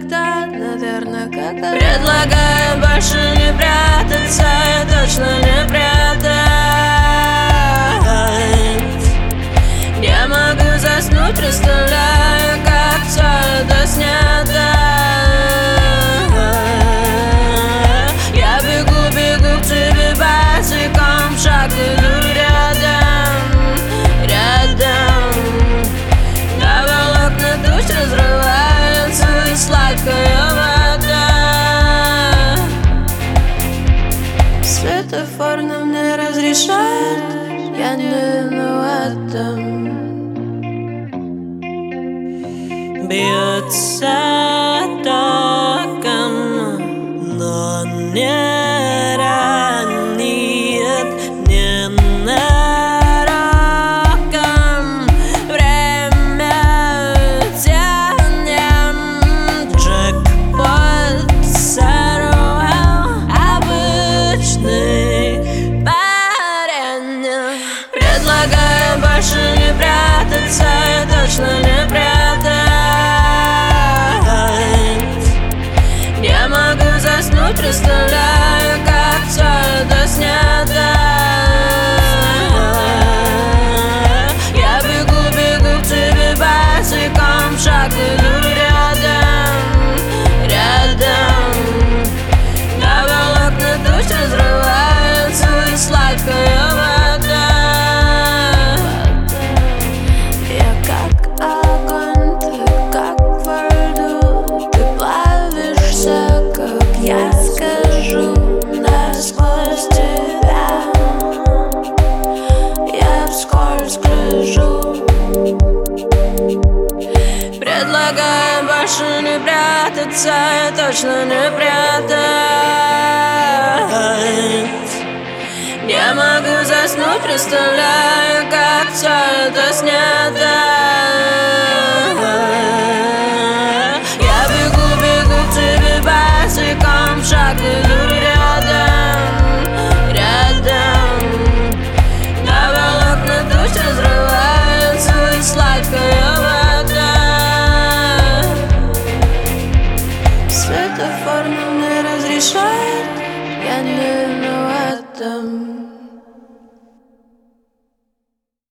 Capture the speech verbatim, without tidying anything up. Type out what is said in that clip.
когда, наверное, когда. Предлагаю больше не прятаться, и точно не прятать. Я могу заснуть, представляю, как все это снято. Я бегу, бегу к тебе босиком, шаг иду рядом, рядом. На волокна туч разрывается и сладкая вода. Светофор нам не разрешает, я не виновата. Бьется током, но не ранит, не нароком. Время тянем, джекпот сорвал. Обычный парень. Предлагаю больше не прятаться, и точно не прятать. Я могу заснуть, представляю, как все это снято. Я бегу, бегу к тебе босиком, шаг иду рядом, рядом. На волокна туч разрывается и сладкая вода. Я как огонь, ты как во льду. Ты плавишься, как я скажу, насквозь тебя. Я вскользь гляжу. Предлагаю больше не прятаться, и точно не прятать. Я могу заснуть, представляю, как все это снято. Я бегу, бегу к тебе босиком, шаг иду рядом, рядом. На волокна туч разрывается и сладкая вода. Светофор нам не разрешает, я не